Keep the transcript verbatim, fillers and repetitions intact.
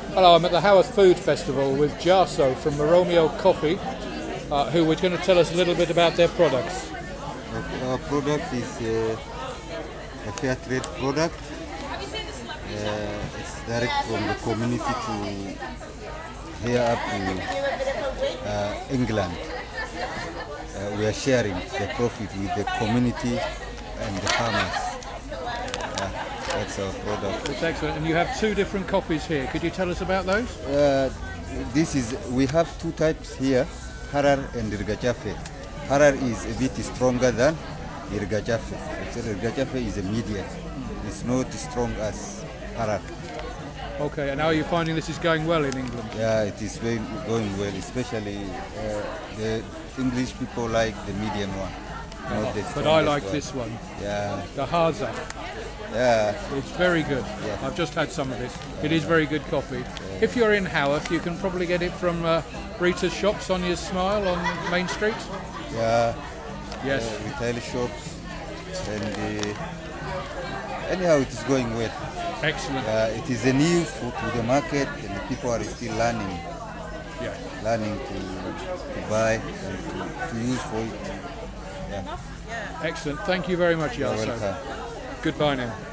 Hello, I'm at the Haworth Food Festival with Jarso from Moromio Coffee, uh, who are going to tell us a little bit about their products. Our product is uh, a fair trade product. Uh, it's direct from the community to here up to uh, England. Uh, we are sharing the profit with the community and the farmers. Uh, that's our product. That's excellent. And you have two different coffees here. Could you tell us about those? Uh, this is we have two types here, Harar and Irgachafe. Harar is a bit stronger than Irgachafe. Actually, Irgachafe is a medium. It's not strong as Harar. Okay, and how are you finding this is going well in England? Yeah, it is going, going well, especially uh, the English people like the medium one. Not the But I like one. this one, Yeah, the Haza. yeah. It's very good. Yeah. I've just had some of this. It is very good coffee. If you're in Haworth, you can probably get it from uh, Rita's shop, Sonia's Smile on Main Street. Yeah, Yes. uh, retail shops, and uh, anyhow, it is going well. Excellent. Uh, it is a new food to the market, and the people are still learning, Yeah. learning to, to buy and to, to use for it. Yeah, Excellent. Thank you very much, you're Yarso. welcome. Goodbye now.